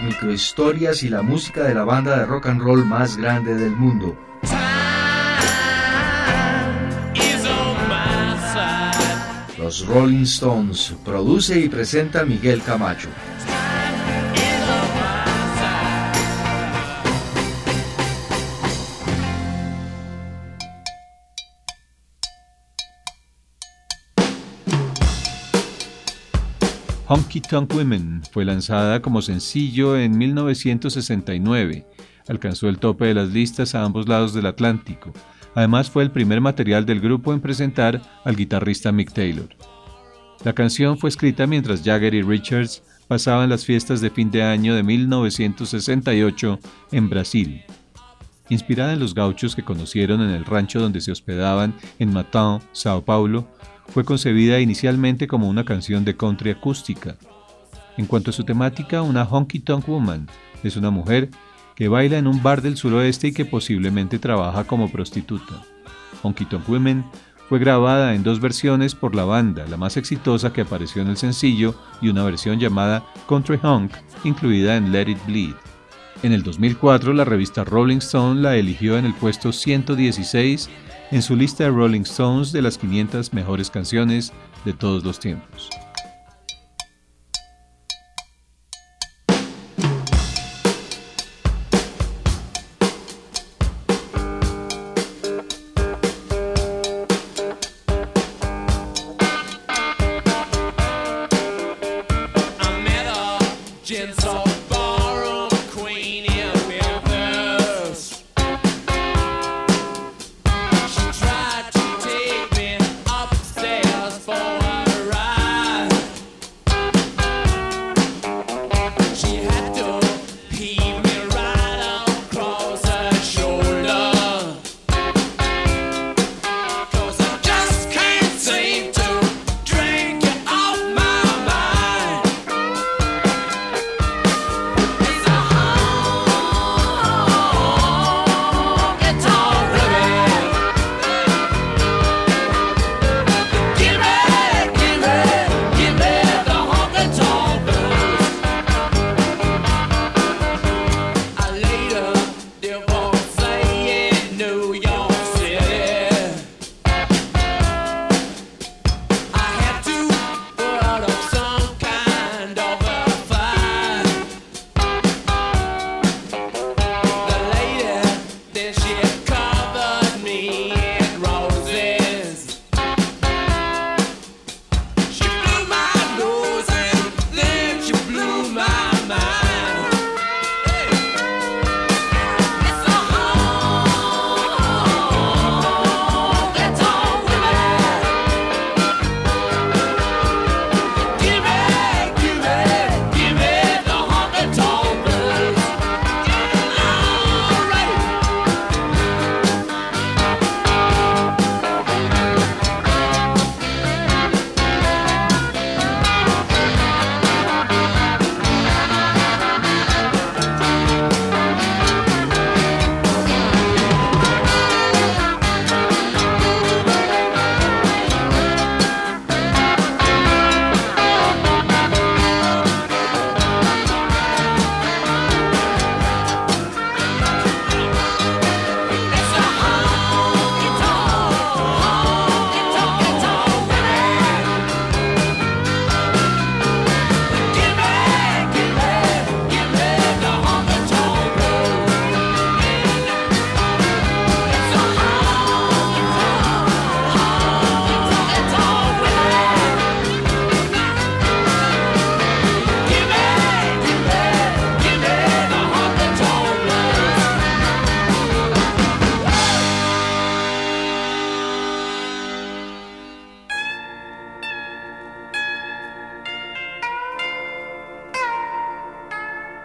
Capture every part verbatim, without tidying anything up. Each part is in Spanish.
microhistorias y la música de la banda de rock and roll más grande del mundo. Los Rolling Stones, produce y presenta Miguel Camacho. Honky Tonk Women fue lanzada como sencillo en mil novecientos sesenta y nueve. Alcanzó el tope de las listas a ambos lados del Atlántico. Además, fue el primer material del grupo en presentar al guitarrista Mick Taylor. La canción fue escrita mientras Jagger y Richards pasaban las fiestas de fin de año de mil novecientos sesenta y ocho en Brasil. Inspirada en los gauchos que conocieron en el rancho donde se hospedaban en Matão, Sao Paulo, fue concebida inicialmente como una canción de country acústica. En cuanto a su temática, una honky tonk woman es una mujer que baila en un bar del suroeste y que posiblemente trabaja como prostituta. Honky Tonk Women fue grabada en dos versiones por la banda, la más exitosa que apareció en el sencillo y una versión llamada Country Honk, incluida en Let It Bleed. En el dos mil cuatro, la revista Rolling Stone la eligió en el puesto ciento dieciséis en su lista de Rolling Stones de las quinientas mejores canciones de todos los tiempos.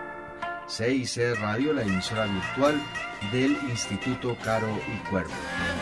C I C Radio, la emisora virtual del Instituto Caro y Cuervo.